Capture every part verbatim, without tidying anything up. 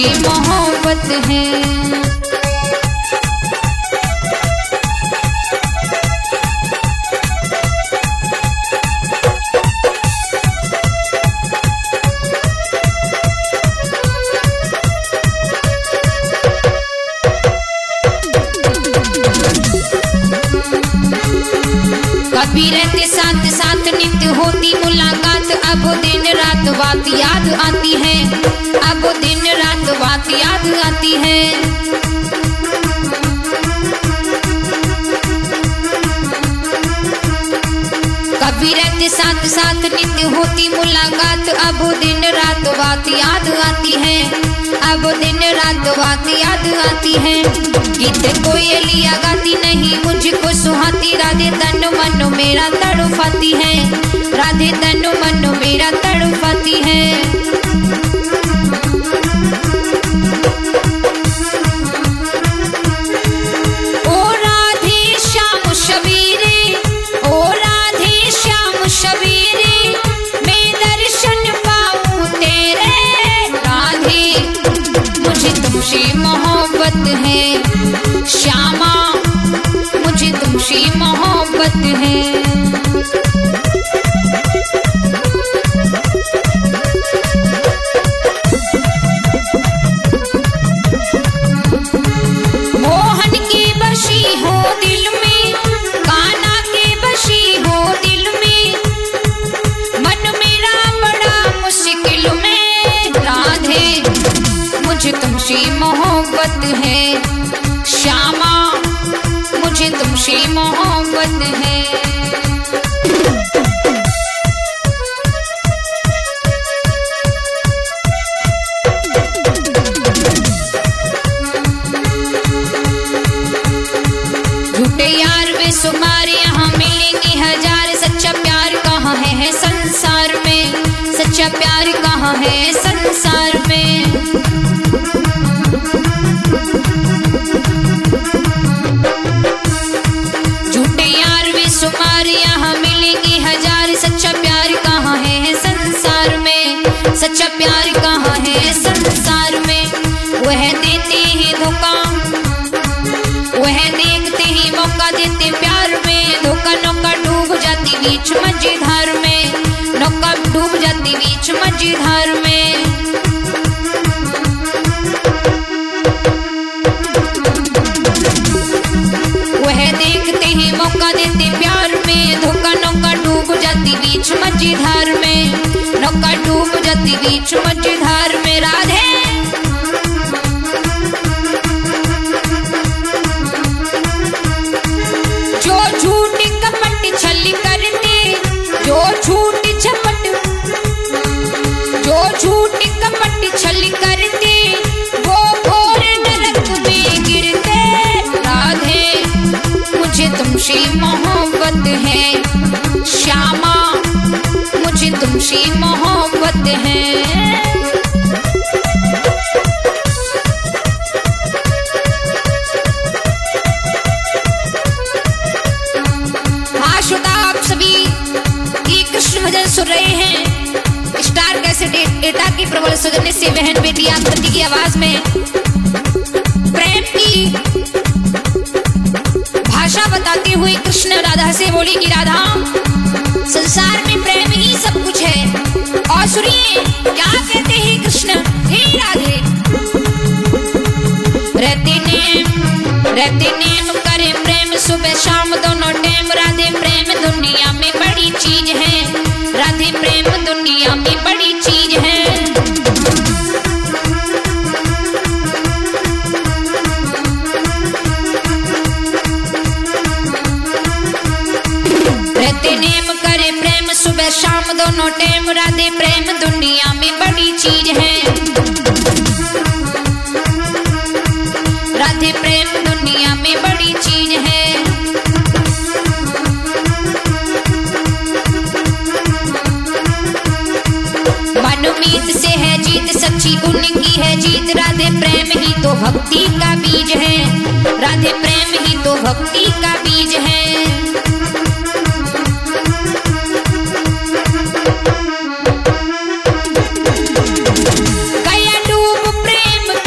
तुमसे मोहब्बत है। कभी रहते साथ साथ नित्य होती मुलाकात, अब दिन रात बात याद आती है, अब दिन रात बात याद आती है। कभी रहते साथ साथ नित्य होती मुलाकात, अब दिन रात बात याद आती है, अब दिन रात बात याद आती है। गीत कोयलिया गाती नहीं मुझको सुहाती, राधे तन मन मेरा तड़पाती है, राधे तन मन मेरा तड़पाती है। ओ राधे श्याम शबीरे, ओ राधे श्याम शबीरे, मैं दर्शन पाऊं तेरे, राधे मुझे तुमसे मोहब्बत है, श्यामा मुझे तुमसे मोहब्बत है। मोहन की बशी हो दिल में, कान्हा की बशी हो दिल में, मन मेरा बड़ा मुश्किल में, राधे मुझे तुमसे मोहब्बत है, श्यामा मुझे तुमसे मोहब्बत है। झूठे यार बेशुमार यहाँ मिलेंगे हजार, सच्चा प्यार कहाँ है, है संसार में, सच्चा प्यार कहाँ है संसार में। झूठे यार बेशुमार यहाँ मिलेंगे हजार, सच्चा प्यार कहाँ है, है संसार में, सच्चा प्यार कहाँ है संसार में। वह देते हैं धोखा, वह देखते ही मौका देते प्यार में, धोखा नौका डूब जाती बीच मझधार में, नौका डूब जाती बीच मझधार में। वह देखते ही मौका देते प्यार में, धोखा नौका डूब जाती बीच मझधार में, नौका डूब जाती बीच मझधार में। राधे जो झूठ कपट छल करते, जो झूठ झपट, जो झूठ कपट छल करते, वो घोर नरक में गिरते, राधे मुझे तुमसे मोहब्बत है, श्यामा मुझे तुमसे मोहब्बत है। आप सभी ये कृष्ण भजन सुन रहे हैं स्टार कैसेट एटा की प्रबल सौजन्य से बहन बेटी आकृति की आवाज में। प्रेम की भाषा बताते हुए कृष्ण राधा से बोले कि राधा संसार में प्रेम ही सब कुछ है। और सुनिए क्या कहते हैं कृष्ण, हे राधे रहते नेम, रहते नेम करे प्रेम सुबह शाम दोनों टाइम, राधे प्रेम दुनिया में बड़ी चीज है, राधे प्रेम दुनिया में बड़ी चीज है। रहते नेम करे प्रेम सुबह शाम दोनों टाइम, राधे प्रेम दुनिया में बड़ी चीज है, राधे प्रेम दुनिया में बड़ी चीज है। मनोमीत से है जीत, सच्ची उनकी है जीत, राधे प्रेम ही तो भक्ति का बीज है, राधे प्रेम ही तो भक्ति का बीज है। गया डूब प्रेम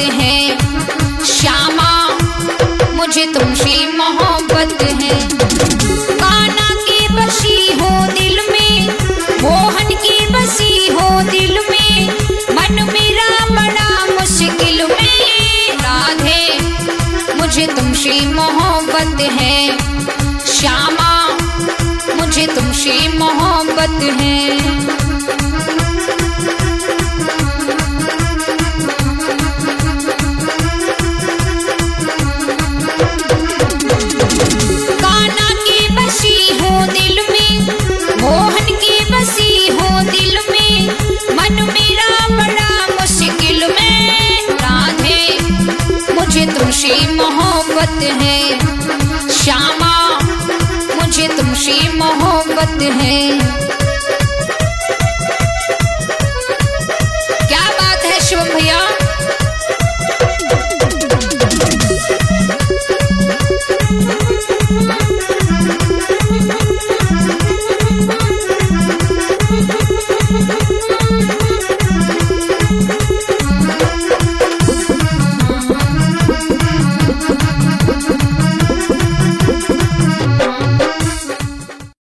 है। श्यामा मुझे तुमसे मोहब्बत है। कान्हा की बसी हो दिल में, मोहन की बसी हो दिल में, मन मेरा बड़ा मुश्किल में। राधे मुझे तुमसे मोहब्बत है। श्यामा मुझे तुमसे मोहब्बत है। कान्हा की बसी हो दिल में, मोहन की बसी हो दिल में, मन मेरा बड़ा मुश्किल में। राधे मुझे तुमसे मोहब्बत है। श्यामा मुझे तुमसे मोहब्बत है। क्या बात है शिवम भैया।